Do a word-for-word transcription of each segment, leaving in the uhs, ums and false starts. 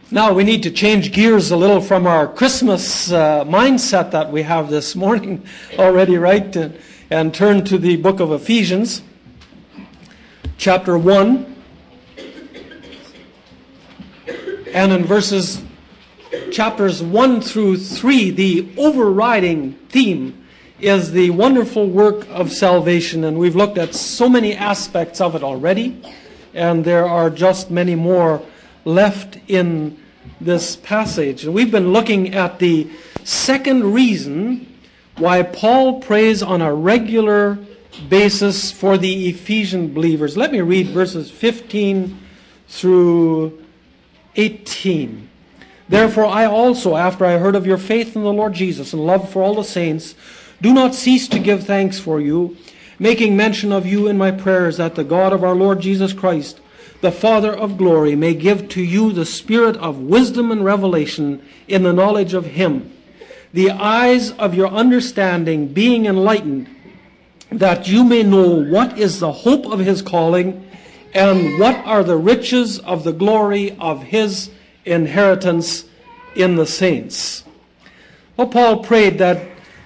Now we need to change gears a little from our Christmas uh, mindset that we have this morning already, right? And, and turn to the book of Ephesians, chapter one. And in verses, chapters one through three, the overriding theme is the wonderful work of salvation. And we've looked at so many aspects of it already. And there are just many more left in this passage. And we've been looking at the second reason why Paul prays on a regular basis for the Ephesian believers. Let me read verses fifteen through eighteen. Therefore I also, after I heard of your faith in the Lord Jesus and love for all the saints, do not cease to give thanks for you, making mention of you in my prayers, that the God of our Lord Jesus Christ, the Father of glory, may give to you the spirit of wisdom and revelation in the knowledge of Him, the eyes of your understanding being enlightened, that you may know what is the hope of His calling, and what are the riches of the glory of His inheritance in the saints. Well, Paul prayed that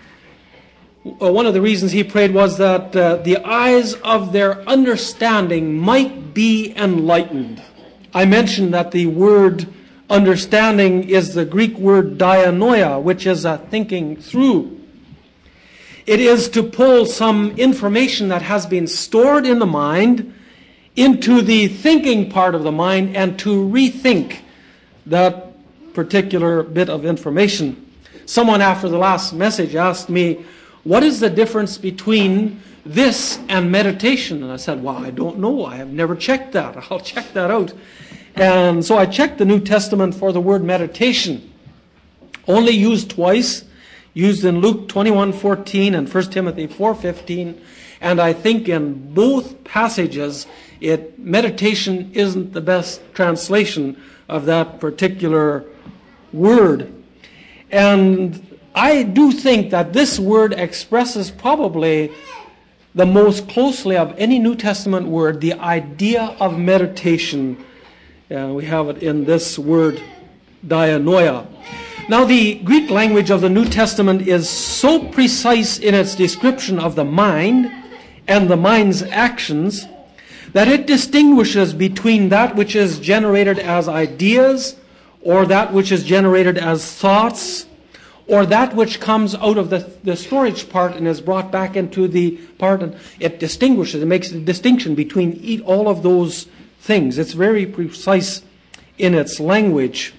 Well, one of the reasons he prayed was that uh, the eyes of their understanding might be enlightened. I mentioned that the word understanding is the Greek word dianoia, which is a thinking through. It is to pull some information that has been stored in the mind into the thinking part of the mind and to rethink that particular bit of information. Someone after the last message asked me, what is the difference between this and meditation? And I said, well, I don't know. I have never checked that. I'll check that out. And so I checked the New Testament for the word meditation. Only used twice, used in Luke twenty-one fourteen and First Timothy four fifteen. And I think in both passages, it meditation isn't the best translation of that particular word. And I do think that this word expresses probably the most closely of any New Testament word the idea of meditation. Uh, we have it in this word, dianoia. Now, the Greek language of the New Testament is so precise in its description of the mind and the mind's actions that it distinguishes between that which is generated as ideas or that which is generated as thoughts, or that which comes out of the, the storage part and is brought back into the part. And it distinguishes, it makes a distinction between each, all of those things. It's very precise in its language.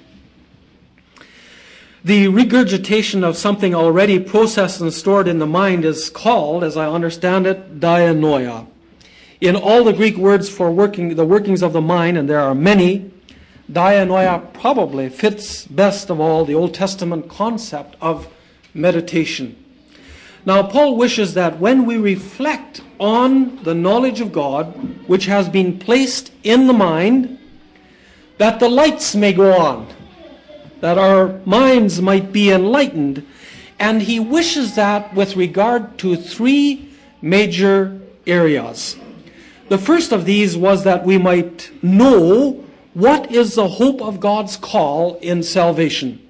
The regurgitation of something already processed and stored in the mind is called, as I understand it, dianoia. In all the Greek words for working the workings of the mind, and there are many, dianoia probably fits best of all the Old Testament concept of meditation. Now, Paul wishes that when we reflect on the knowledge of God, which has been placed in the mind, that the lights may go on, that our minds might be enlightened. And he wishes that with regard to three major areas. The first of these was that we might know what is the hope of God's call in salvation.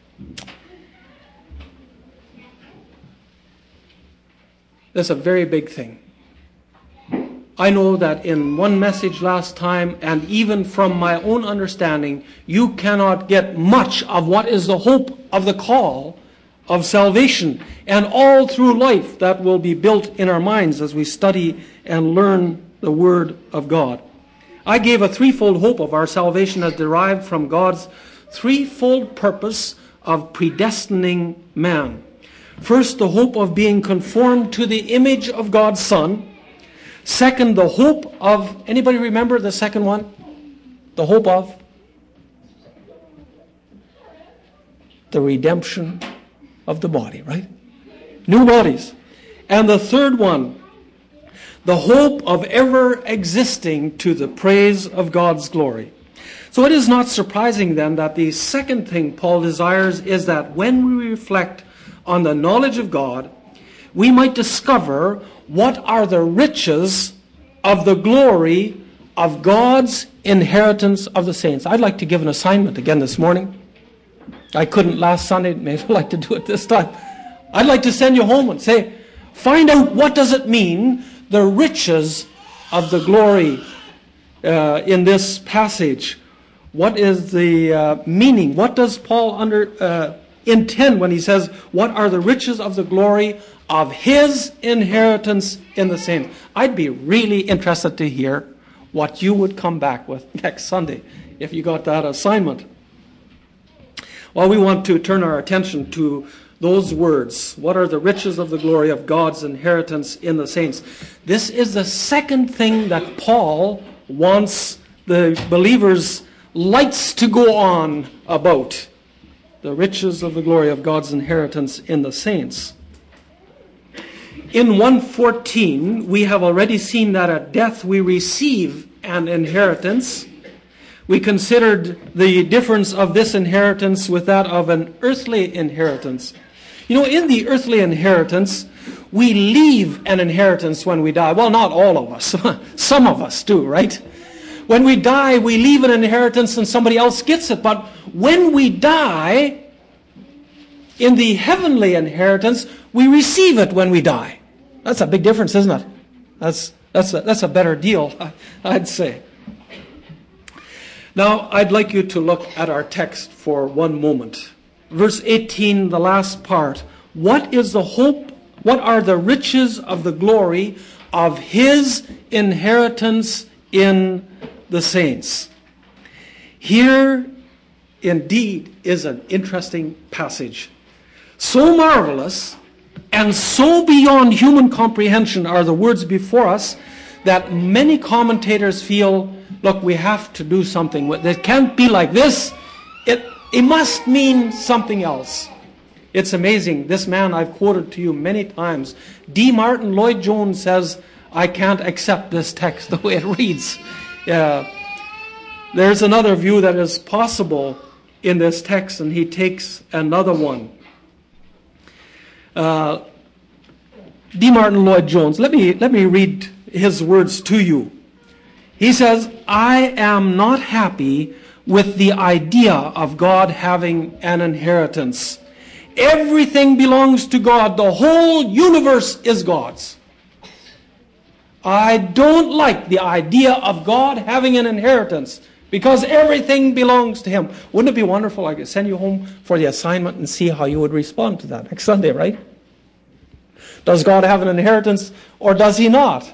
That's a very big thing. I know that in one message last time, and even from my own understanding, you cannot get much of what is the hope of the call of salvation. And all through life, that will be built in our minds as we study and learn the Word of God. I gave a threefold hope of our salvation as derived from God's threefold purpose of predestining man. First, the hope of being conformed to the image of God's Son. Second, the hope of, anybody remember the second one? The hope of? The redemption of the body, right? New bodies. And the third one, the hope of ever existing to the praise of God's glory. So it is not surprising then that the second thing Paul desires is that when we reflect on the knowledge of God, we might discover what are the riches of the glory of God's inheritance of the saints. I'd like to give an assignment again this morning. I couldn't last Sunday. Maybe I'd like to do it this time. I'd like to send you home and say, find out what does it mean, the riches of the glory uh, in this passage. What is the uh, meaning? What does Paul under uh, intend when he says, what are the riches of the glory of his inheritance in the saints? I'd be really interested to hear what you would come back with next Sunday if you got that assignment. Well, we want to turn our attention to those words. What are the riches of the glory of God's inheritance in the saints? This is the second thing that Paul wants the believers' lights to go on about. The riches of the glory of God's inheritance in the saints. In one fourteen, we have already seen that at death we receive an inheritance. We considered the difference of this inheritance with that of an earthly inheritance. You know, in the earthly inheritance, we leave an inheritance when we die. Well, not all of us. Some of us do, right? When we die, we leave an inheritance and somebody else gets it. But when we die, in the heavenly inheritance, we receive it when we die. That's a big difference, isn't it? That's, that's, a, that's a better deal, I'd say. Now, I'd like you to look at our text for one moment. Verse eighteen, the last part. What is the hope? What are the riches of the glory of his inheritance in the saints? Here, indeed, is an interesting passage. So marvelous and so beyond human comprehension are the words before us that many commentators feel, look, we have to do something with it. It can't be like this. It, it must mean something else. It's amazing. This man I've quoted to you many times, D. Martin Lloyd-Jones, says, I can't accept this text the way it reads. Uh, there's another view that is possible in this text, and he takes another one. Uh, D. Martin Lloyd-Jones, let me, let me read his words to you. He says, I am not happy with the idea of God having an inheritance. Everything belongs to God. The whole universe is God's. I don't like the idea of God having an inheritance because everything belongs to him. Wouldn't it be wonderful? I could send you home for the assignment and see how you would respond to that next Sunday, right? Does God have an inheritance or does he not?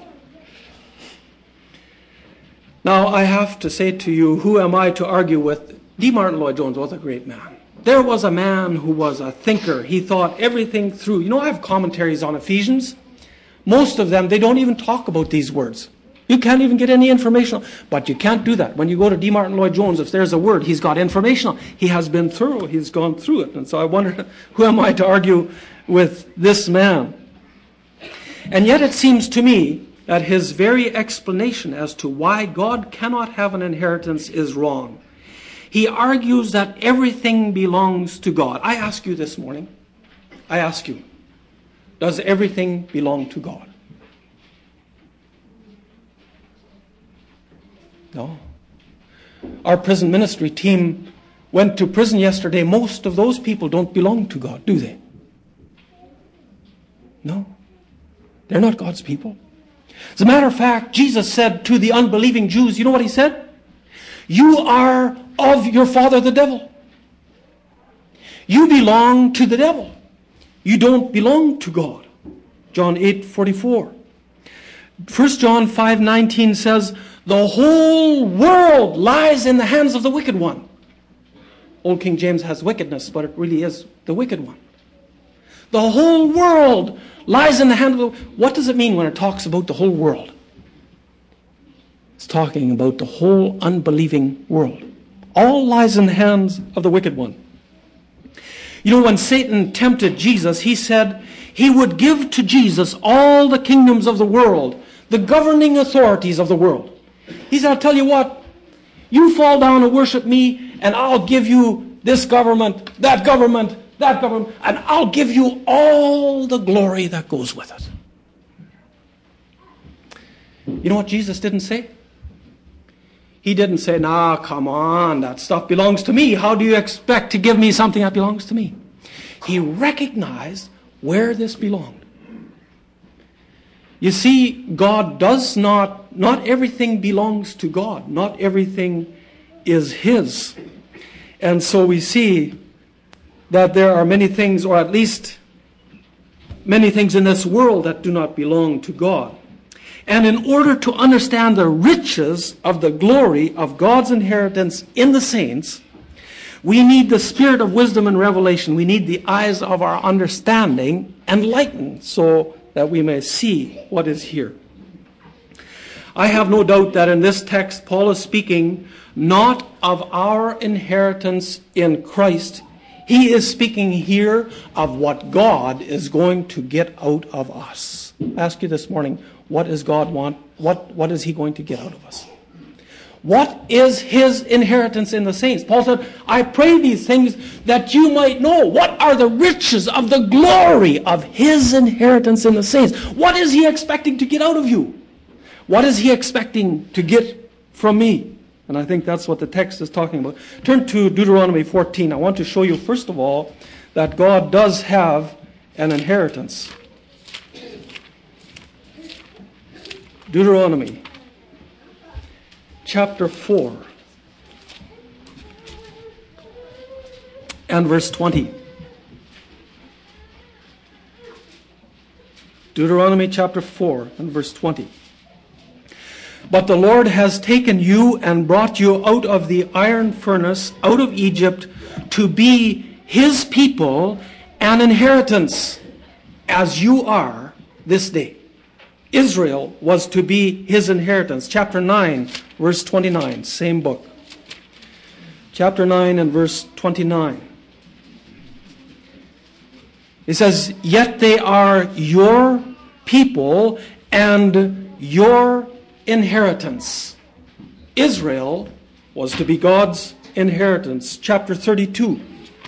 Now, I have to say to you, who am I to argue with? D. Martin Lloyd-Jones was a great man. There was a man who was a thinker. He thought everything through. You know, I have commentaries on Ephesians. Most of them, they don't even talk about these words. You can't even get any information. But you can't do that. When you go to D. Martin Lloyd-Jones, if there's a word, he's got information. He has been thorough. He's gone through it. And so I wonder, who am I to argue with this man? And yet it seems to me that his very explanation as to why God cannot have an inheritance is wrong. He argues that everything belongs to God. I ask you this morning, I ask you, does everything belong to God? No. Our prison ministry team went to prison yesterday. Most of those people don't belong to God, do they? No. They're not God's people. As a matter of fact, Jesus said to the unbelieving Jews, you know what he said? You are of your father the devil. You belong to the devil. You don't belong to God. John eight forty-four. First John five nineteen says, the whole world lies in the hands of the wicked one. Old King James has wickedness, but it really is the wicked one. The whole world lies in the hand of the... What does it mean when it talks about the whole world? It's talking about the whole unbelieving world. All lies in the hands of the wicked one. You know, when Satan tempted Jesus, he said he would give to Jesus all the kingdoms of the world, the governing authorities of the world. He said, I'll tell you what, you fall down and worship me, and I'll give you this government, that government, that government, and I'll give you all the glory that goes with it. You know what Jesus didn't say? He didn't say, nah, come on, that stuff belongs to me. How do you expect to give me something that belongs to me? He recognized where this belonged. You see, God does not, not everything belongs to God. Not everything is His. And so we see that there are many things, or at least many things in this world that do not belong to God. And in order to understand the riches of the glory of God's inheritance in the saints, we need the spirit of wisdom and revelation. We need the eyes of our understanding enlightened so that we may see what is here. I have no doubt that in this text, Paul is speaking not of our inheritance in Christ. He is speaking here of what God is going to get out of us. I ask you this morning, what does God want? What, what is He going to get out of us? What is His inheritance in the saints? Paul said, I pray these things that you might know what are the riches of the glory of His inheritance in the saints. What is He expecting to get out of you? What is He expecting to get from me? And I think that's what the text is talking about. Turn to Deuteronomy fourteen. I want to show you, first of all, that God does have an inheritance. Deuteronomy chapter four and verse twenty. Deuteronomy chapter four and verse twenty. But the Lord has taken you and brought you out of the iron furnace, out of Egypt, to be His people, an inheritance, as you are this day. Israel was to be His inheritance. Chapter nine, verse twenty-nine, same book. Chapter nine and verse twenty-nine. It says, yet they are your people and your inheritance. Israel was to be God's inheritance. Chapter thirty-two.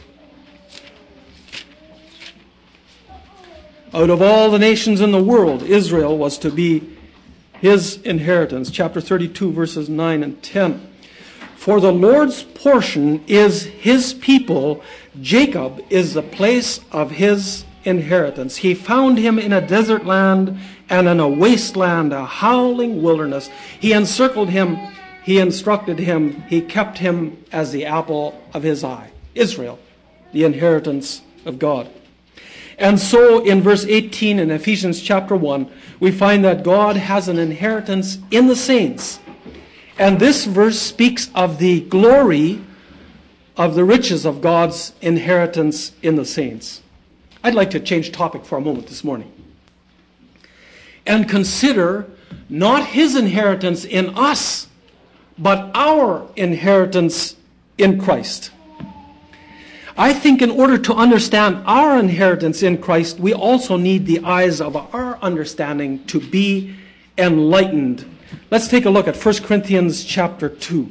Out of all the nations in the world, Israel was to be His inheritance. Chapter thirty-two, verses nine and ten. For the Lord's portion is His people. Jacob is the place of His inheritance. He found him in a desert land and in a wasteland, a howling wilderness. He encircled him. He instructed him. He kept him as the apple of His eye. Israel, the inheritance of God. And so in verse eighteen in Ephesians chapter one, we find that God has an inheritance in the saints. And this verse speaks of the glory of the riches of God's inheritance in the saints. I'd like to change topic for a moment this morning and consider not His inheritance in us, but our inheritance in Christ. I think in order to understand our inheritance in Christ, we also need the eyes of our understanding to be enlightened. Let's take a look at First Corinthians chapter two.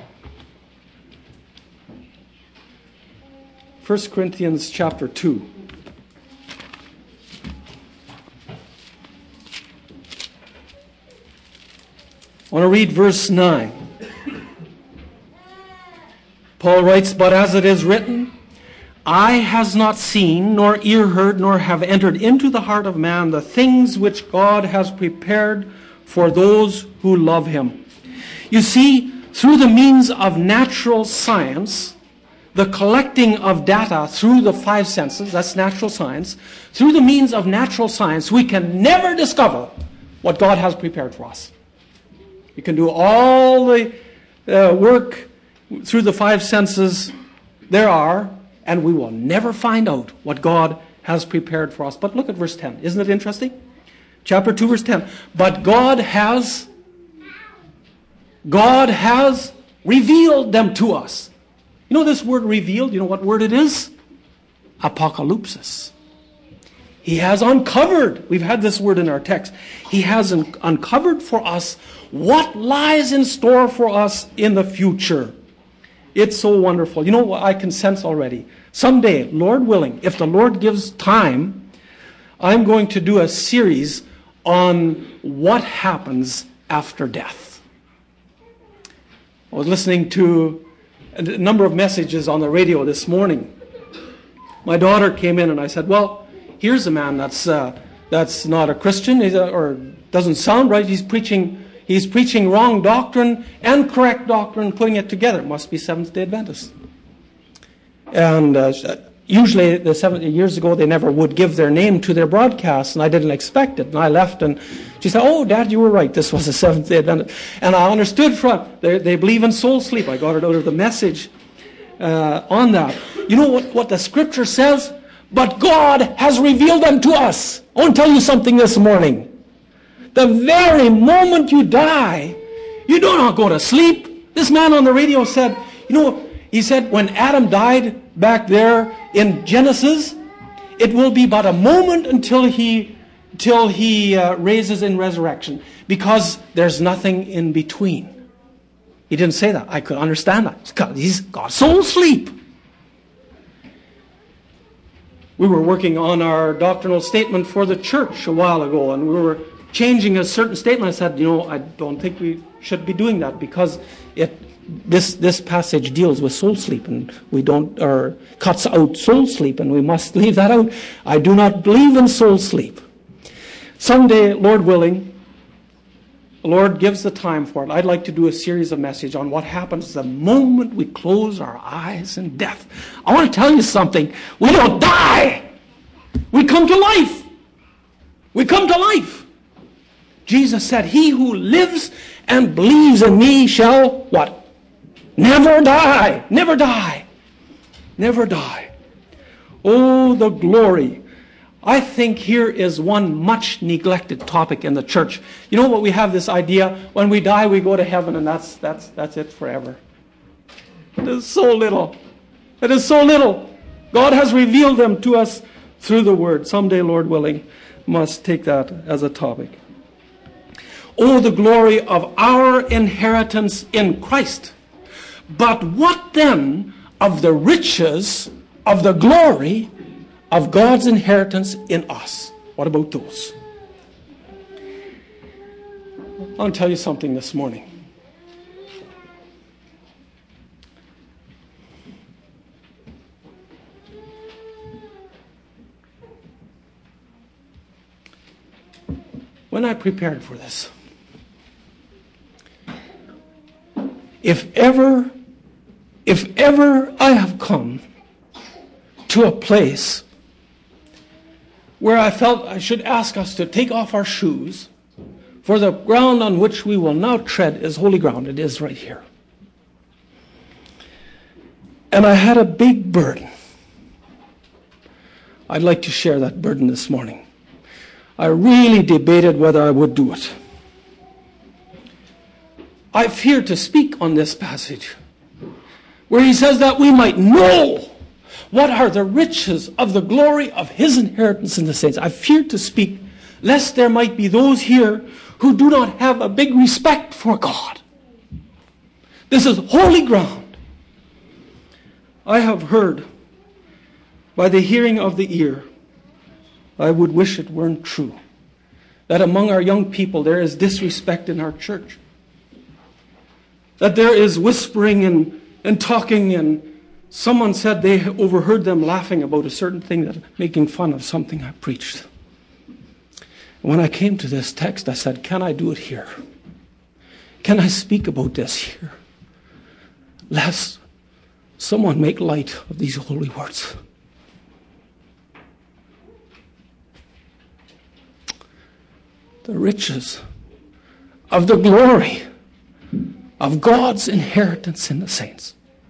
First Corinthians chapter two. I want to read verse nine. Paul writes, but as it is written, eye has not seen, nor ear heard, nor have entered into the heart of man the things which God has prepared for those who love Him. You see, through the means of natural science, the collecting of data through the five senses, that's natural science, through the means of natural science, we can never discover what God has prepared for us. We can do all the uh, work through the five senses there are, and we will never find out what God has prepared for us. But look at verse ten. Isn't it interesting? Chapter two, verse ten. But God has, God has revealed them to us. You know this word revealed? You know what word it is? Apocalypsis. He has uncovered. We've had this word in our text. He has un- uncovered for us what lies in store for us in the future. It's so wonderful. You know what I can sense already? Someday, Lord willing, if the Lord gives time, I'm going to do a series on what happens after death. I was listening to a number of messages on the radio this morning. My daughter came in and I said, well, here's a man that's uh, that's not a Christian, he's a, or doesn't sound right. He's preaching he's preaching wrong doctrine and correct doctrine, putting it together. It must be Seventh-day Adventist. And uh, usually, the seventy years ago, they never would give their name to their broadcasts, and I didn't expect it. And I left, and she said, "Oh, Dad, you were right. This was a Seventh-day Adventist." And I understood from they, they believe in soul sleep. I got it out of the message uh, on that. You know what, what the Scripture says? But God has revealed them to us. I want to tell you something this morning. The very moment you die, you do not go to sleep. This man on the radio said, you know, he said when Adam died back there in Genesis, it will be but a moment until he, till he uh, raises in resurrection, because there's nothing in between. He didn't say that. I could understand that. He's got soul sleep. We were working on our doctrinal statement for the church a while ago, and we were changing a certain statement. I said, you know, I don't think we should be doing that, because it this this passage deals with soul sleep, and we don't, or cuts out soul sleep, and we must leave that out. I do not believe in soul sleep. Someday, Lord willing, the Lord gives the time for it, I'd like to do a series of messages on what happens the moment we close our eyes in death. I want to tell you something. We don't die. We come to life. We come to life. Jesus said, he who lives and believes in me shall, what? Never die. Never die. Never die. Oh, the glory. I think here is one much neglected topic in the church. You know what, we have this idea, when we die we go to heaven, and that's that's that's it forever. It is so little. It is so little. God has revealed them to us through the Word. Someday, Lord willing, must take that as a topic. Oh, the glory of our inheritance in Christ. But what then of the riches of the glory of God's inheritance in us? What about those? I want to tell you something this morning. When I prepared for this, if ever, if ever I have come to a place where I felt I should ask us to take off our shoes, for the ground on which we will now tread is holy ground. It is right here. And I had a big burden. I'd like to share that burden this morning. I really debated whether I would do it. I feared to speak on this passage, where he says that we might know what are the riches of the glory of his inheritance in the saints. I feared to speak, lest there might be those here who do not have a big respect for God. This is holy ground. I have heard by the hearing of the ear, I would wish it weren't true, that among our young people there is disrespect in our church. That there is whispering and, and talking, and someone said they overheard them laughing about a certain thing, that making fun of something I preached. When I came to this text, I said, can I do it here? Can I speak about this here? Lest someone make light of these holy words. The riches of the glory of God's inheritance in the saints.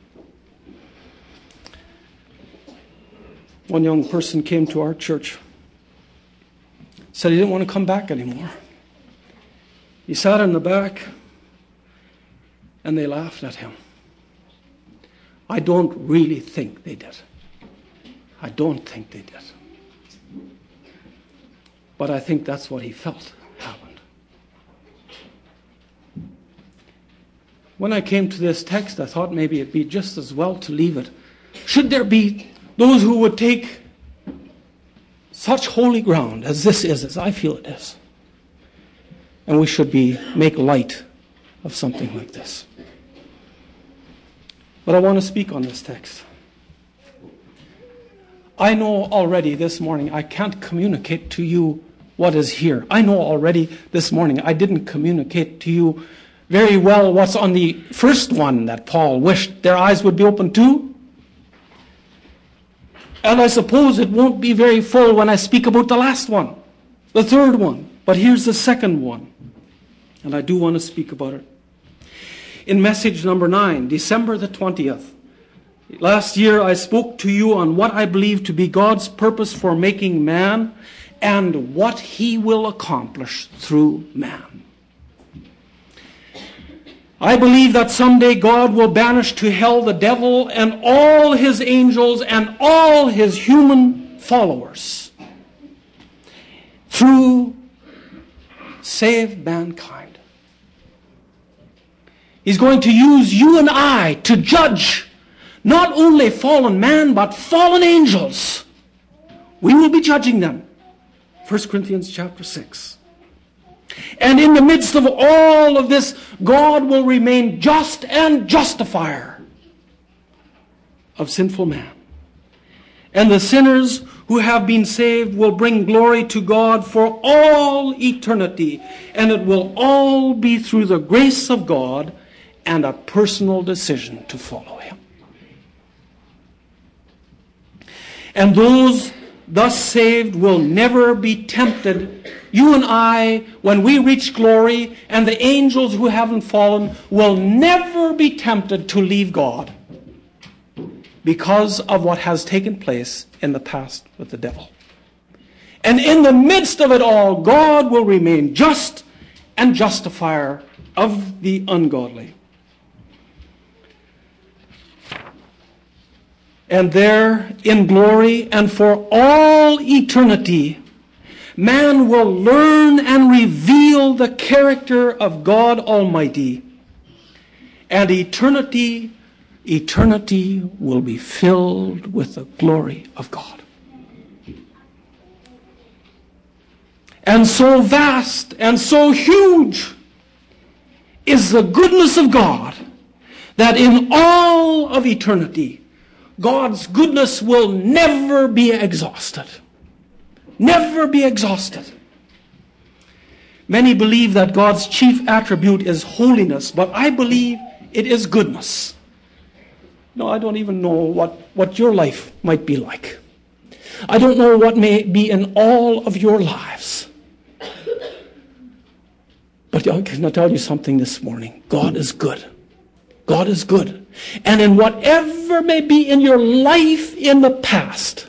One young person came to our church, said he didn't want to come back anymore. He sat in the back, and they laughed at him. I don't really think they did. I don't think they did. But I think that's what he felt happened. When I came to this text, I thought maybe it'd be just as well to leave it. Should there be those who would take such holy ground as this is, as I feel it is, and we should be make light of something like this. But I want to speak on this text. I know already this morning I can't communicate to you what is here. I know already this morning I didn't communicate to you very well what's on the first one that Paul wished their eyes would be open to. And I suppose it won't be very full when I speak about the last one, the third one. But here's the second one. And I do want to speak about it. In message number nine, December the twentieth, last year I spoke to you on what I believe to be God's purpose for making man and what he will accomplish through man. I believe that someday God will banish to hell the devil and all his angels and all his human followers through save mankind. He's going to use you and I to judge not only fallen man, but fallen angels. We will be judging them. First Corinthians chapter six. And in the midst of all of this, God will remain just and justifier of sinful man. And the sinners who have been saved will bring glory to God for all eternity. And it will all be through the grace of God and a personal decision to follow him. And those thus saved will never be tempted. You and I, when we reach glory, and the angels who haven't fallen, will never be tempted to leave God because of what has taken place in the past with the devil. And in the midst of it all, God will remain just and justifier of the ungodly. And there, in glory and for all eternity, man will learn and reveal the character of God Almighty. And eternity, eternity will be filled with the glory of God. And so vast and so huge is the goodness of God that in all of eternity, God's goodness will never be exhausted. Never be exhausted. Many believe that God's chief attribute is holiness, but I believe it is goodness. No, I don't even know what, what your life might be like. I don't know what may be in all of your lives. But I can tell you something this morning. God is good. God is good. And in whatever may be in your life in the past,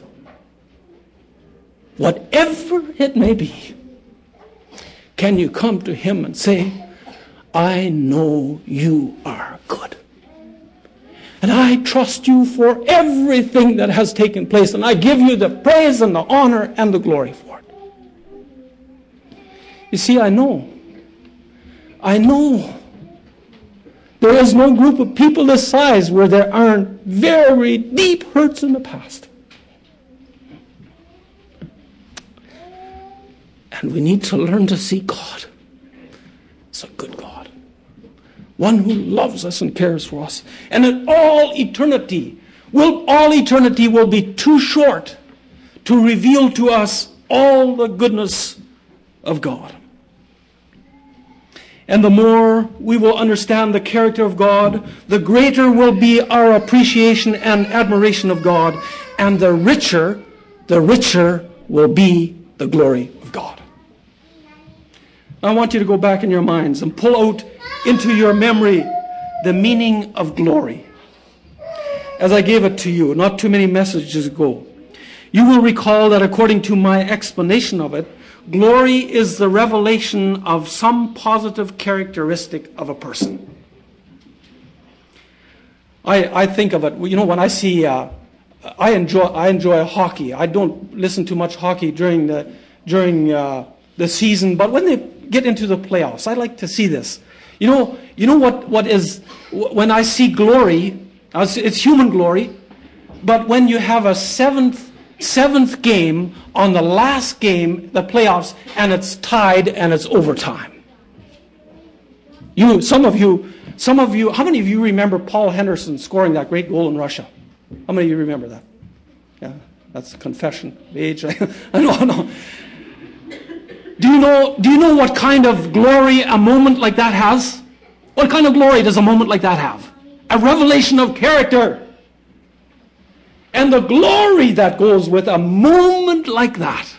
whatever it may be, can you come to him and say, I know you are good. And I trust you for everything that has taken place. And I give you the praise and the honor and the glory for it. You see, I know. I know. There is no group of people this size where there aren't very deep hurts in the past. And we need to learn to see God as a good God. One who loves us and cares for us. And in all eternity, will all eternity will be too short to reveal to us all the goodness of God. And the more we will understand the character of God, the greater will be our appreciation and admiration of God, and the richer, the richer will be the glory of God. I want you to go back in your minds and pull out into your memory the meaning of glory. As I gave it to you not too many messages ago, you will recall that according to my explanation of it, glory is the revelation of some positive characteristic of a person. I, I think of it, you know, when I see, uh, I enjoy, I enjoy hockey. I don't listen to much hockey during the during uh, the season, but when they get into the playoffs, I like to see this. You know, you know what what is when I see glory, it's human glory, but when you have a seventh. Seventh game on the last game, the playoffs, and it's tied and it's overtime. You, some of you Some of you, how many of you remember Paul Henderson scoring that great goal in Russia? How many of you remember that? Yeah, that's a confession of age. I know, I know. Do you know, do you know what kind of glory a moment like that has? What kind of glory does a moment like that have? A revelation of character. And the glory that goes with a moment like that.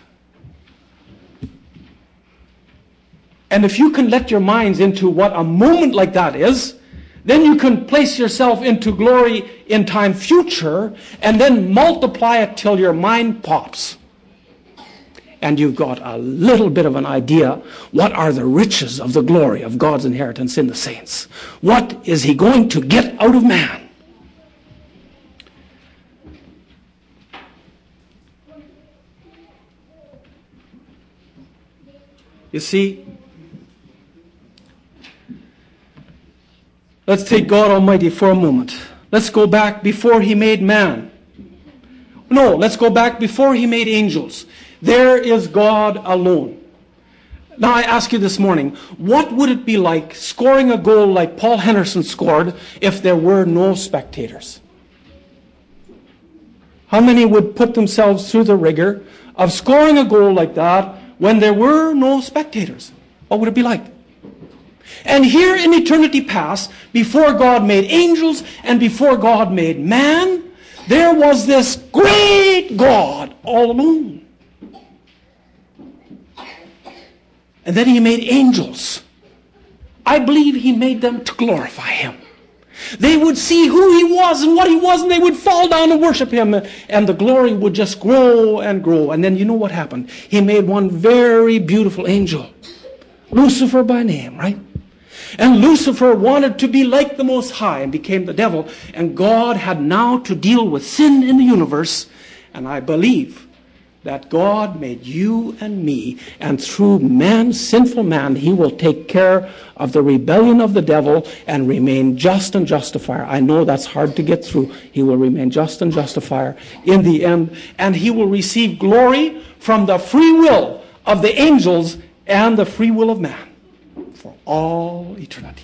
And if you can let your minds into what a moment like that is, then you can place yourself into glory in time future and then multiply it till your mind pops. And you've got a little bit of an idea, what are the riches of the glory of God's inheritance in the saints? What is he going to get out of man? You see, let's take God Almighty for a moment. Let's go back before he made man. No, let's go back before he made angels. There is God alone. Now I ask you this morning, what would it be like scoring a goal like Paul Henderson scored if there were no spectators? How many would put themselves through the rigor of scoring a goal like that when there were no spectators? What would it be like? And here in eternity past, before God made angels and before God made man, there was this great God all alone. And then he made angels. I believe he made them to glorify him. They would see who he was and what he was, and they would fall down and worship him. And the glory would just grow and grow. And then you know what happened? He made one very beautiful angel. Lucifer by name, right? And Lucifer wanted to be like the Most High and became the devil. And God had now to deal with sin in the universe. And I believe that God made you and me, and through man, sinful man, he will take care of the rebellion of the devil and remain just and justifier. I know that's hard to get through. He will remain just and justifier in the end, and he will receive glory from the free will of the angels and the free will of man for all eternity.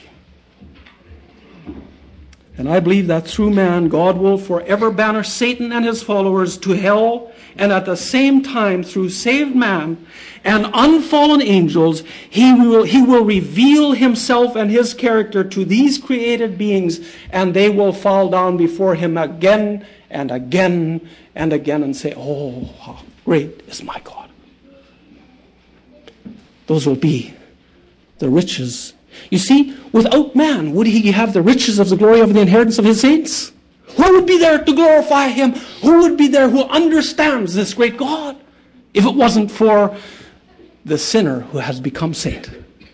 And I believe that through man, God will forever banish Satan and his followers to hell, and at the same time, through saved man and unfallen angels, he will, he will reveal himself and his character to these created beings, and they will fall down before him again and again and again and say, oh, how great is my God. Those will be the riches. You see, without man, would he have the riches of the glory of the inheritance of his saints? Who would be there to glorify him? Who would be there who understands this great God if it wasn't for the sinner who has become saint?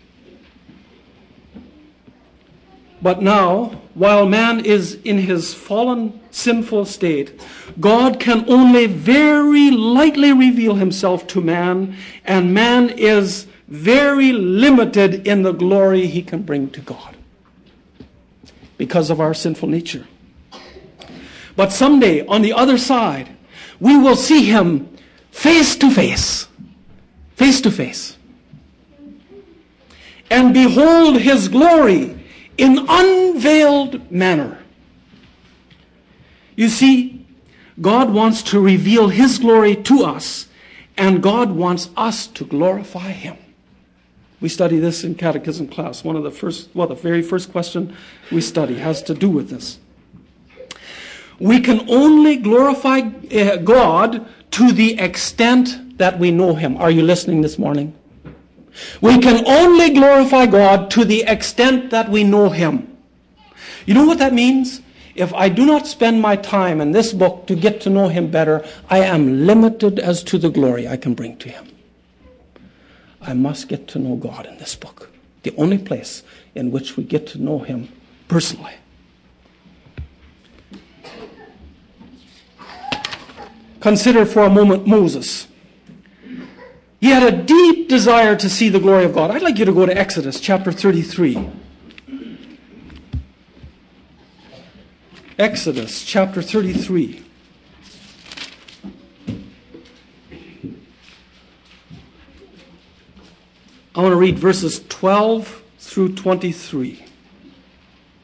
But now, while man is in his fallen, sinful state, God can only very lightly reveal himself to man, and man is very limited in the glory he can bring to God because of our sinful nature. But someday, on the other side, we will see him face to face. Face to face. And behold his glory in unveiled manner. You see, God wants to reveal his glory to us, and God wants us to glorify him. We study this in catechism class. One of the first, well, the very first question we study has to do with this. We can only glorify uh, God to the extent that we know him. Are you listening this morning? We can only glorify God to the extent that we know him. You know what that means? If I do not spend my time in this book to get to know him better, I am limited as to the glory I can bring to him. I must get to know God in this book. The only place in which we get to know him personally. Consider for a moment Moses. He had a deep desire to see the glory of God. I'd like you to go to Exodus chapter thirty-three. Exodus chapter thirty-three. I want to read verses twelve through twenty-three.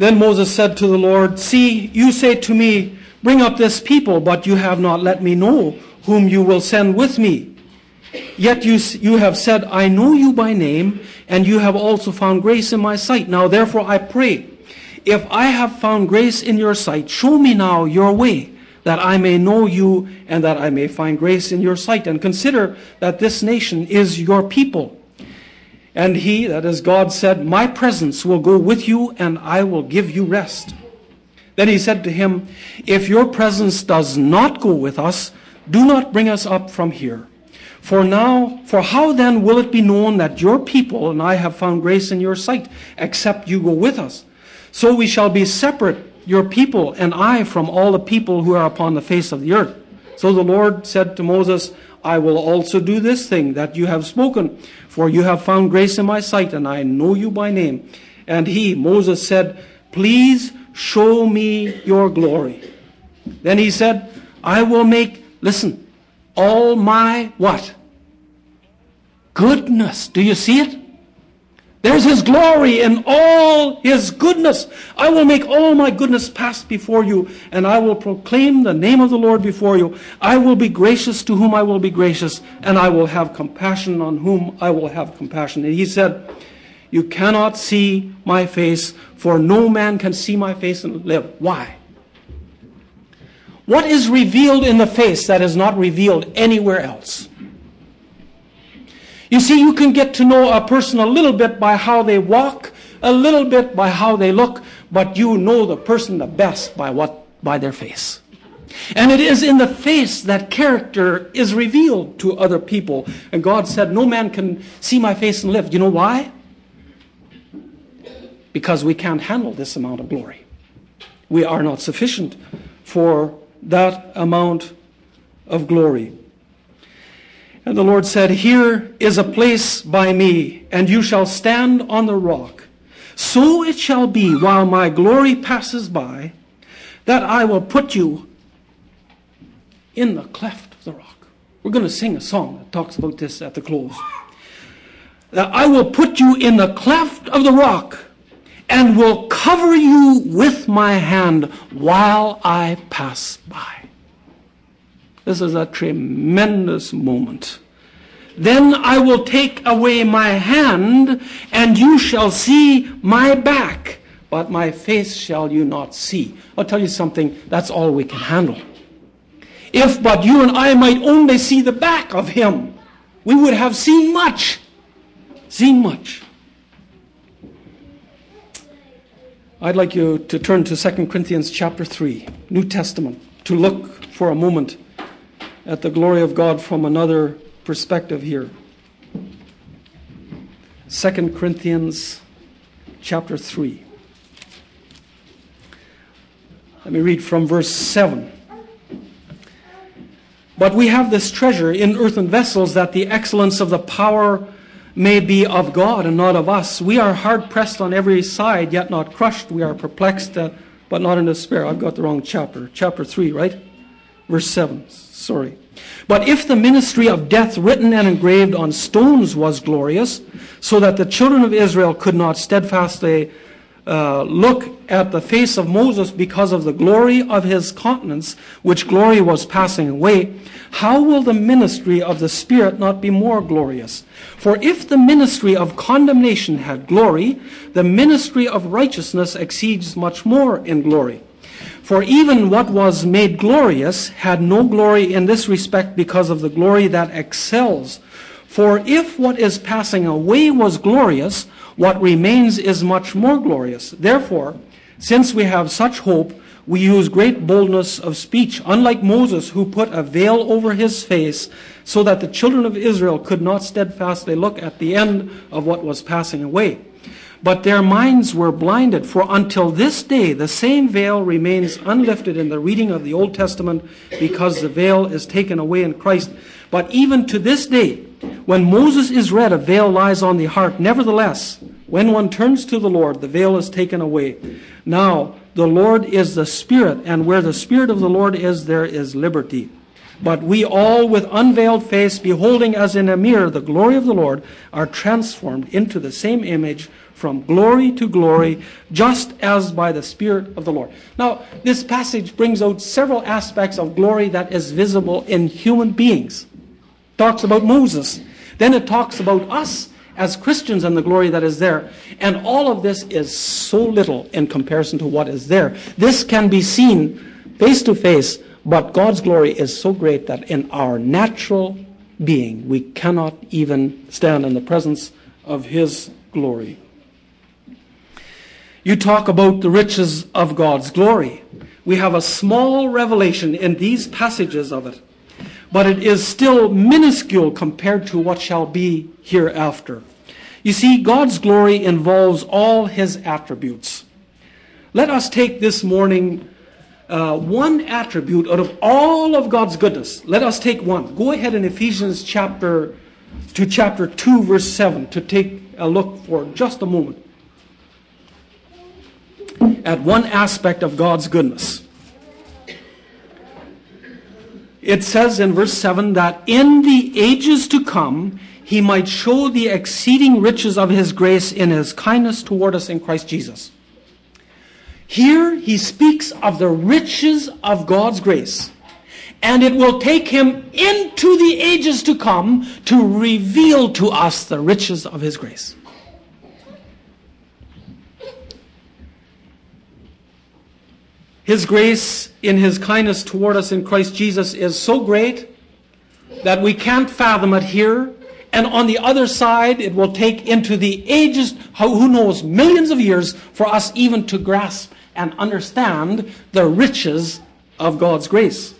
Then Moses said to the Lord, "See, you say to me, bring up this people, but you have not let me know whom you will send with me. Yet you, you have said, I know you by name, and you have also found grace in my sight. Now therefore I pray, if I have found grace in your sight, show me now your way, that I may know you and that I may find grace in your sight. And consider that this nation is your people." And he, that is God, said, "My presence will go with you, and I will give you rest." Then he said to him, "If your presence does not go with us, do not bring us up from here. For now, for how then will it be known that your people and I have found grace in your sight, except you go with us? So we shall be separate, your people and I, from all the people who are upon the face of the earth." So the Lord said to Moses, "I will also do this thing that you have spoken, for you have found grace in my sight, and I know you by name." And he, Moses, said, "Please show me your glory." Then he said, "I will make," listen, "all my," what? "Goodness." Do you see it? There's his glory in all his goodness. "I will make all my goodness pass before you, and I will proclaim the name of the Lord before you. I will be gracious to whom I will be gracious, and I will have compassion on whom I will have compassion." And he said, "You cannot see my face, for no man can see my face and live." Why? What is revealed in the face that is not revealed anywhere else? You see, you can get to know a person a little bit by how they walk, a little bit by how they look, but you know the person the best by what? By their face. And it is in the face that character is revealed to other people. And God said, "No man can see my face and live." You know why? Because we can't handle this amount of glory. We are not sufficient for that amount of glory. And the Lord said, "Here is a place by me, and you shall stand on the rock. So it shall be, while my glory passes by, that I will put you in the cleft of the rock." We're going to sing a song that talks about this at the close. "That I will put you in the cleft of the rock, and will cover you with my hand while I pass by." This is a tremendous moment. "Then I will take away my hand, and you shall see my back, but my face shall you not see." I'll tell you something, that's all we can handle. If but you and I might only see the back of him, we would have seen much. Seen much. I'd like you to turn to Second Corinthians chapter three, New Testament, to look for a moment at the glory of God from another perspective here. Second Corinthians chapter three. Let me read from verse seven. "But we have this treasure in earthen vessels, that the excellence of the power may be of God and not of us. We are hard pressed on every side, yet not crushed. We are perplexed, uh, but not in despair." I've got the wrong chapter. Chapter three, right? Verse seven. Sorry. "But if the ministry of death written and engraved on stones was glorious, so that the children of Israel could not steadfastly uh, look at the face of Moses because of the glory of his countenance, which glory was passing away, how will the ministry of the Spirit not be more glorious? For if the ministry of condemnation had glory, the ministry of righteousness exceeds much more in glory. For even what was made glorious had no glory in this respect because of the glory that excels. For if what is passing away was glorious, what remains is much more glorious. Therefore, since we have such hope, we use great boldness of speech, unlike Moses, who put a veil over his face, so that the children of Israel could not steadfastly look at the end of what was passing away. But their minds were blinded, for until this day the same veil remains unlifted in the reading of the Old Testament, because the veil is taken away in Christ. But even to this day, when Moses is read, a veil lies on the heart. Nevertheless, when one turns to the Lord, the veil is taken away. Now, the Lord is the Spirit, and where the Spirit of the Lord is, there is liberty. But we all with unveiled face, beholding as in a mirror the glory of the Lord, are transformed into the same image from glory to glory, just as by the Spirit of the Lord. Now, this passage brings out several aspects of glory that is visible in human beings. It talks about Moses. Then it talks about us as Christians and the glory that is there. And all of this is so little in comparison to what is there. This can be seen face to face, but God's glory is so great that in our natural being, we cannot even stand in the presence of His glory. You talk about the riches of God's glory. We have a small revelation in these passages of it, but it is still minuscule compared to what shall be hereafter. You see, God's glory involves all His attributes. Let us take this morning uh, one attribute out of all of God's goodness. Let us take one. Go ahead in Ephesians chapter to chapter two, verse seven, to take a look for just a moment at one aspect of God's goodness. It says in verse seven that in the ages to come, He might show the exceeding riches of His grace in His kindness toward us in Christ Jesus. Here he speaks of the riches of God's grace. And it will take Him into the ages to come to reveal to us the riches of His grace. His grace in His kindness toward us in Christ Jesus is so great that we can't fathom it here. And on the other side, it will take into the ages, who knows, millions of years for us even to grasp and understand the riches of God's grace.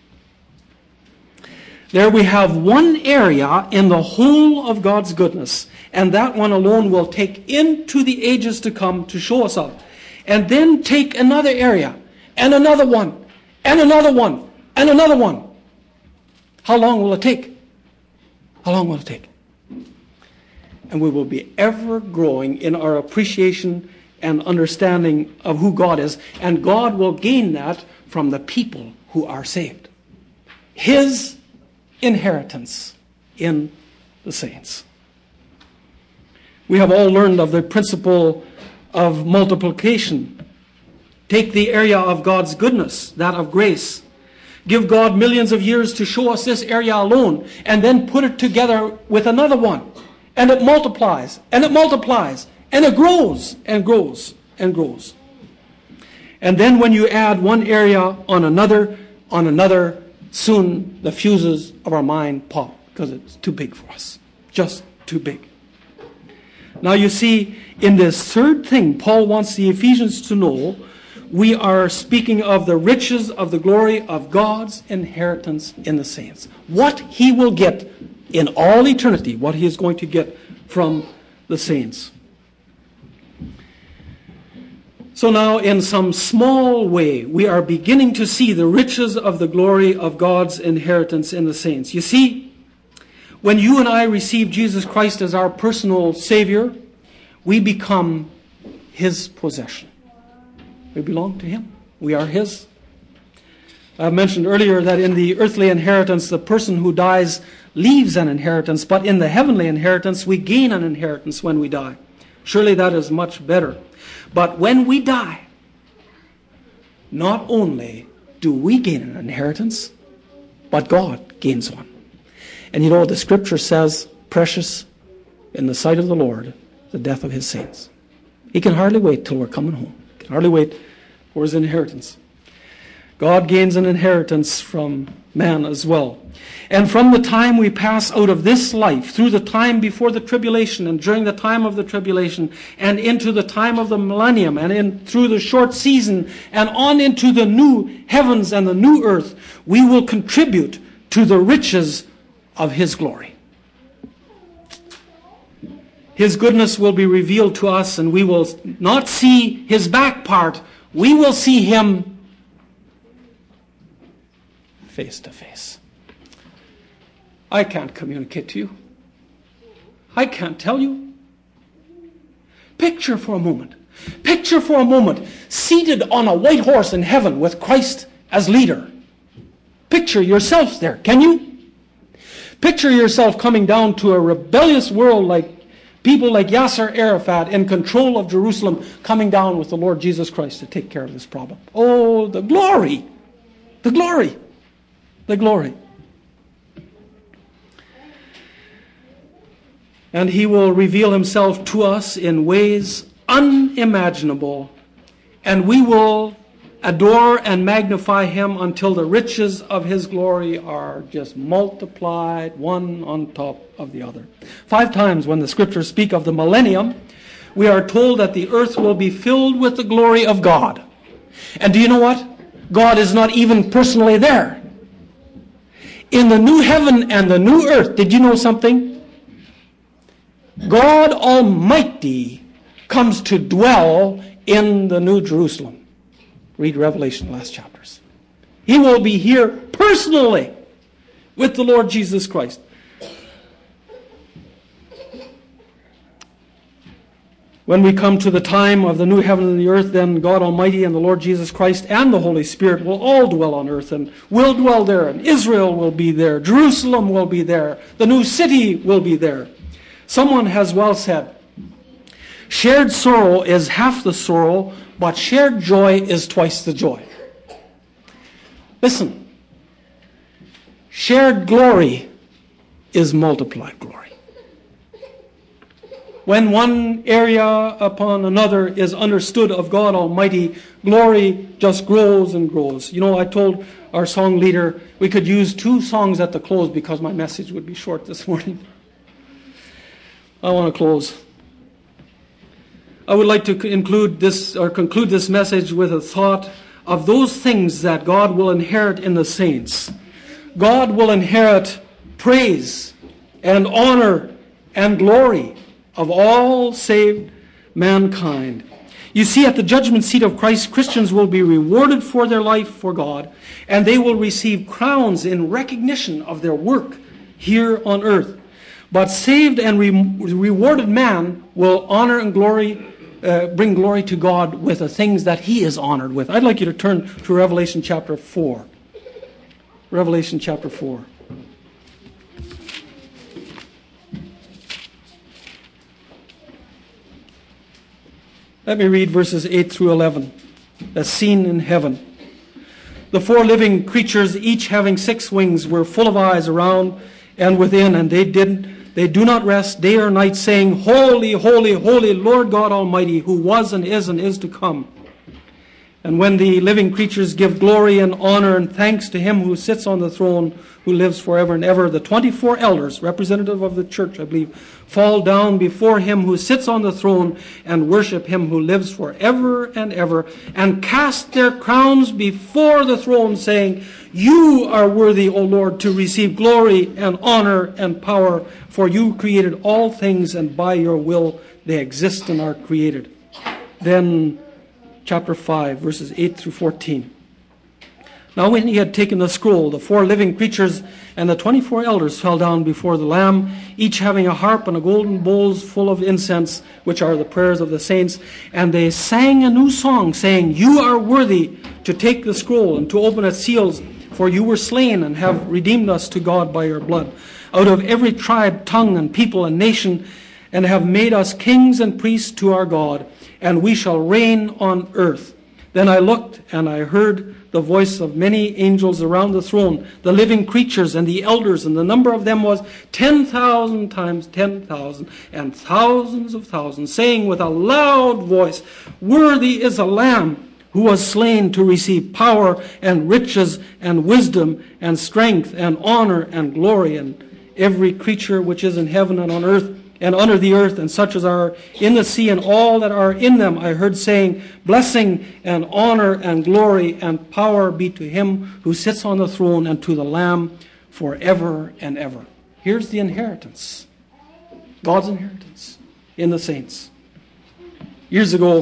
There we have one area in the whole of God's goodness, and that one alone will take into the ages to come to show us of. And then take another area, and another one, and another one, and another one. How long will it take? How long will it take? And we will be ever growing in our appreciation and understanding of who God is. And God will gain that from the people who are saved. His inheritance in the saints. We have all learned of the principle of multiplication. Take the area of God's goodness, that of grace. Give God millions of years to show us this area alone, and then put it together with another one. And it multiplies, and it multiplies, and it grows, and grows, and grows. And then when you add one area on another, on another, soon the fuses of our mind pop, because it's too big for us. Just too big. Now you see, in this third thing, Paul wants the Ephesians to know, we are speaking of the riches of the glory of God's inheritance in the saints. What He will get in all eternity, what He is going to get from the saints. So now, in some small way, we are beginning to see the riches of the glory of God's inheritance in the saints. You see, when you and I receive Jesus Christ as our personal Savior, we become His possession. We belong to Him. We are His. I mentioned earlier that in the earthly inheritance, the person who dies leaves an inheritance, but in the heavenly inheritance, we gain an inheritance when we die. Surely that is much better. But when we die, not only do we gain an inheritance, but God gains one. And you know, the Scripture says, precious in the sight of the Lord, the death of His saints. He can hardly wait till we're coming home. He can hardly wait for His inheritance. God gains an inheritance from man as well. And from the time we pass out of this life, through the time before the tribulation and during the time of the tribulation, and into the time of the millennium, and in through the short season, and on into the new heavens and the new earth, we will contribute to the riches of His glory. His goodness will be revealed to us, and we will not see His back part. We will see Him face to face. I can't communicate to you. I can't tell you. Picture for a moment. Picture for a moment, seated on a white horse in heaven with Christ as leader. picture yourself there, can you? Picture yourself coming down to a rebellious world like people like Yasser Arafat in control of Jerusalem, coming down with the Lord Jesus Christ to take care of this problem. Oh, the glory! The glory! The glory. And he will reveal himself to us in ways unimaginable, and we will adore and magnify him until the riches of his glory are just multiplied, one on top of the other. Five times when the scriptures speak of the millennium, we are told that the earth will be filled with the glory of God. And do you know what? God is not even personally there. In the new heaven and the new earth, did you know something? God Almighty comes to dwell in the New Jerusalem. Read Revelation, last chapters. He will be here personally with the Lord Jesus Christ. When we come to the time of the new heaven and the earth, then God Almighty and the Lord Jesus Christ and the Holy Spirit will all dwell on earth, and will dwell there, and Israel will be there, Jerusalem will be there, the new city will be there. Someone has well said, shared sorrow is half the sorrow, but shared joy is twice the joy. Listen, shared glory is multiplied glory. When one area upon another is understood of God Almighty, glory just grows and grows. You know, I told our song leader we could use two songs at the close because my message would be short this morning. I want to close. I would like to include this or conclude this message with a thought of those things that God will inherit in the saints. God will inherit praise and honor and glory of all saved mankind. You see, at the judgment seat of Christ, Christians will be rewarded for their life for God, and they will receive crowns in recognition of their work here on earth. But saved and re- rewarded man will honor and glory, uh, bring glory to God with the things that he is honored with. I'd like you to turn to Revelation chapter four. Revelation chapter four. Let me read verses eight through eleven. The scene in heaven. The four living creatures, each having six wings, were full of eyes around and within, and they did they do not rest day or night, saying, Holy, holy, holy, Lord God Almighty, who was and is and is to come. And when the living creatures give glory and honor and thanks to him who sits on the throne, who lives forever and ever, the twenty-four elders, representative of the church, I believe, fall down before him who sits on the throne and worship him who lives forever and ever, and cast their crowns before the throne, saying, You are worthy, O Lord, to receive glory and honor and power, for you created all things, and by your will they exist and are created. Then chapter five, verses eight through fourteen. Now when he had taken the scroll, the four living creatures and the twenty-four elders fell down before the Lamb, each having a harp and a golden bowls full of incense, which are the prayers of the saints. And they sang a new song, saying, You are worthy to take the scroll and to open its seals, for you were slain and have redeemed us to God by your blood, out of every tribe, tongue, and people and nation, and have made us kings and priests to our God, and we shall reign on earth. Then I looked, and I heard the voice of many angels around the throne, the living creatures and the elders, and the number of them was ten thousand times ten thousand, and thousands of thousands, saying with a loud voice, Worthy is the Lamb who was slain to receive power and riches and wisdom and strength and honor and glory. And every creature which is in heaven and on earth and under the earth, and such as are in the sea, and all that are in them, I heard saying, Blessing and honor and glory and power be to him who sits on the throne and to the Lamb forever and ever. Here's the inheritance. God's inheritance in the saints. Years ago,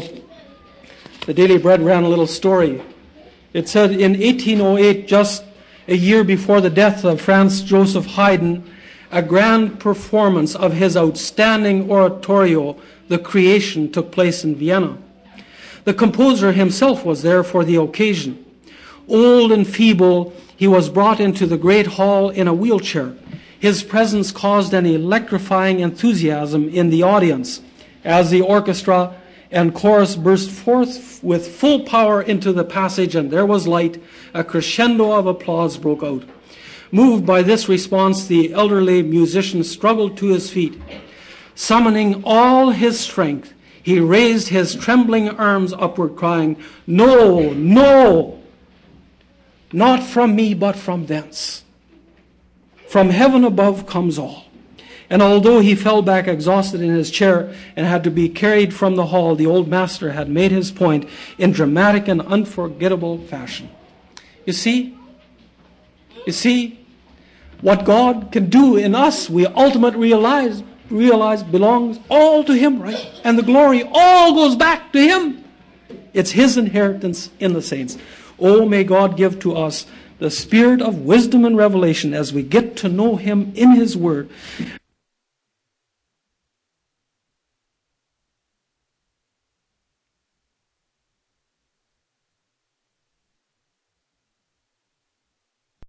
the Daily Bread ran a little story. It said in eighteen oh eight, just a year before the death of Franz Joseph Haydn, a grand performance of his outstanding oratorio, The Creation, took place in Vienna. The composer himself was there for the occasion. Old and feeble, he was brought into the great hall in a wheelchair. His presence caused an electrifying enthusiasm in the audience as the orchestra and chorus burst forth with full power into the passage, and there was light. A crescendo of applause broke out. Moved by this response, the elderly musician struggled to his feet. Summoning all his strength, he raised his trembling arms upward, crying, "No, no, not from me, but from thence. From heaven above comes all." And although he fell back exhausted in his chair and had to be carried from the hall, the old master had made his point in dramatic and unforgettable fashion. You see, you see, what God can do in us, we ultimately realize, realize belongs all to Him, right? And the glory all goes back to Him. It's His inheritance in the saints. Oh, may God give to us the spirit of wisdom and revelation as we get to know Him in His Word.